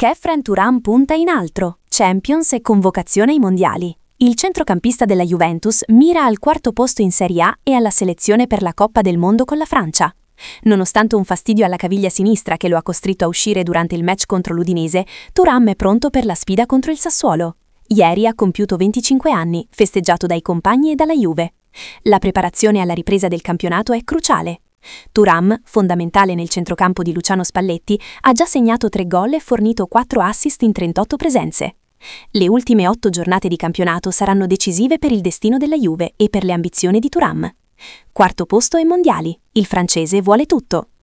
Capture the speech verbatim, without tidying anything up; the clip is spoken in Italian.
Khéphren Thuram punta in altro, Champions e convocazione ai mondiali. Il centrocampista della Juventus mira al quarto posto in Serie A e alla selezione per la Coppa del Mondo con la Francia. Nonostante un fastidio alla caviglia sinistra che lo ha costretto a uscire durante il match contro l'Udinese, Thuram è pronto per la sfida contro il Sassuolo. Ieri ha compiuto venticinque anni, festeggiato dai compagni e dalla Juve. La preparazione alla ripresa del campionato è cruciale. Thuram, fondamentale nel centrocampo di Luciano Spalletti, ha già segnato tre gol e fornito quattro assist in trentotto presenze. Le ultime otto giornate di campionato saranno decisive per il destino della Juve e per le ambizioni di Thuram. Quarto posto ai mondiali. Il francese vuole tutto.